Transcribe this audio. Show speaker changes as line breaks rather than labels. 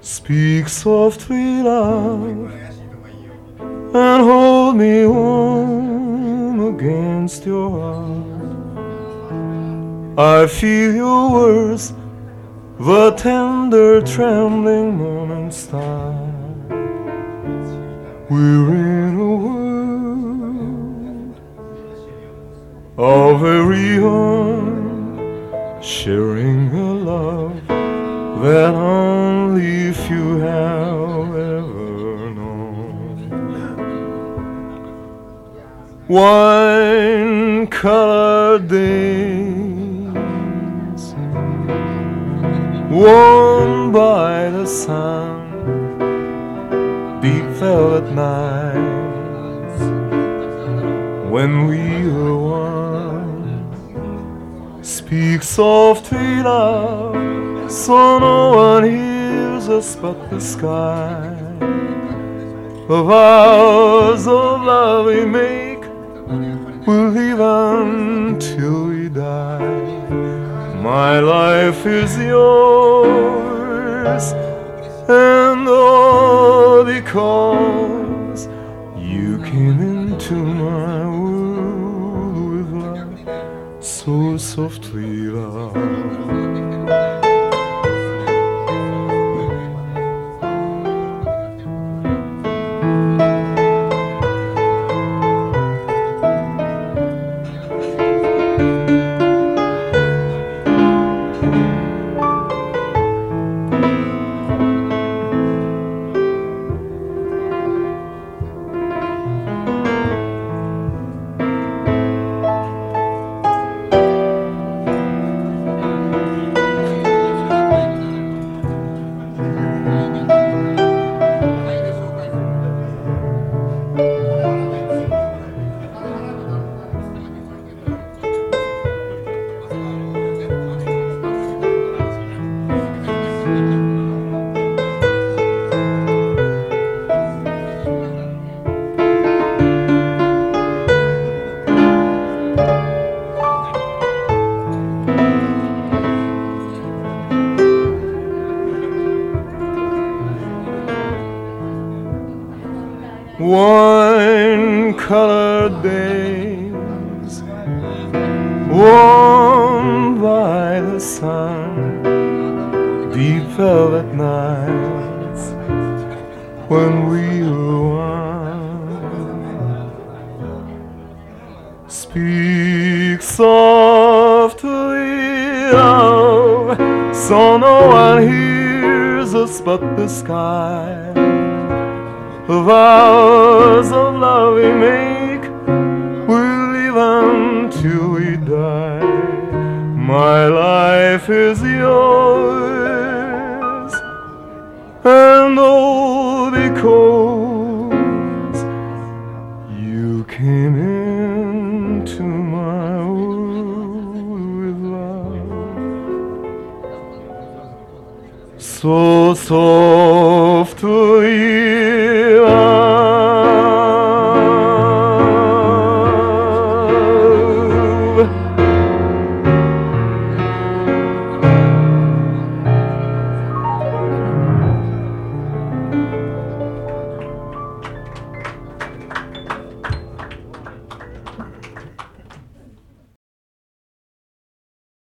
Speak softly, love, and hold me warm against your heart. I feel your words, the tender trembling moments start. We're in a world of very own, sharing a love that only few have ever known. Wine-colored days, warmed by the sun, deep velvet nights, when we were one. Speak softly, love, so no one hears us but the sky. The vows of love we make, we'll live until we die. My life is yours, and all because you came into my world with love, so softly, love. Wine-colored days, warmed by the sun, deep velvet nights, when we were one. Speak softly, love, so no one hears us but the sky. The vows of love we make, we'll live until we die. My life is yours, and all because you came into my world with love, so